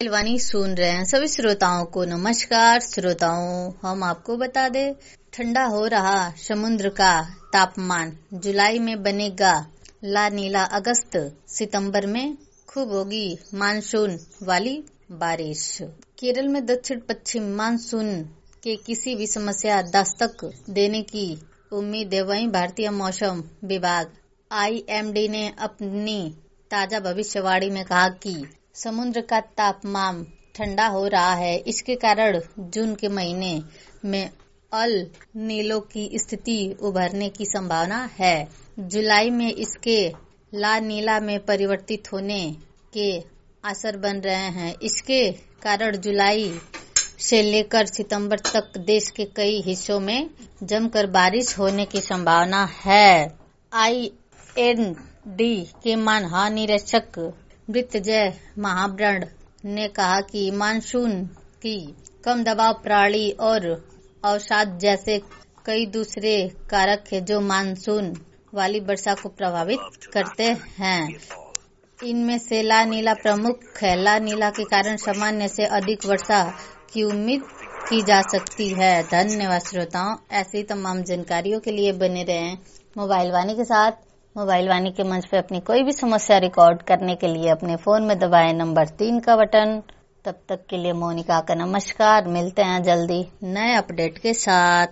वाणी सुन रहे हैं सभी श्रोताओं को नमस्कार। श्रोताओं, हम आपको बता दें, ठंडा हो रहा समुद्र का तापमान। जुलाई में बनेगा ला नीला, अगस्त सितंबर में खूब होगी मानसून वाली बारिश। केरल में दक्षिण पश्चिम मानसून के किसी भी समस्या दस्तक देने की उम्मीद है। वहीं भारतीय मौसम विभाग IMD ने अपनी ताजा भविष्यवाणी में कहा कि समुद्र का तापमान ठंडा हो रहा है। इसके कारण जून के महीने में अल नीलो की स्थिति उभरने की संभावना है। जुलाई में इसके ला नीला में परिवर्तित होने के असर बन रहे हैं। इसके कारण जुलाई से लेकर सितंबर तक देश के कई हिस्सों में जमकर बारिश होने की संभावना है। IMD के महानिरीक्षक मृत्युंजय महाब्रह्म ने कहा कि मानसून की कम दबाव प्रणाली और अवसाद जैसे कई दूसरे कारक हैं जो मानसून वाली वर्षा को प्रभावित करते हैं। इनमें से ला नीला प्रमुख है। ला नीला के कारण सामान्य से अधिक वर्षा की उम्मीद की जा सकती है। धन्यवाद श्रोताओं, ऐसी तमाम जानकारियों के लिए बने रहें मोबाइल वाणी के साथ। मोबाइल वाणी के मंच पे अपनी कोई भी समस्या रिकॉर्ड करने के लिए अपने फोन में दबाएं नंबर 3 का बटन। तब तक के लिए मोनिका का नमस्कार। मिलते हैं जल्दी नए अपडेट के साथ।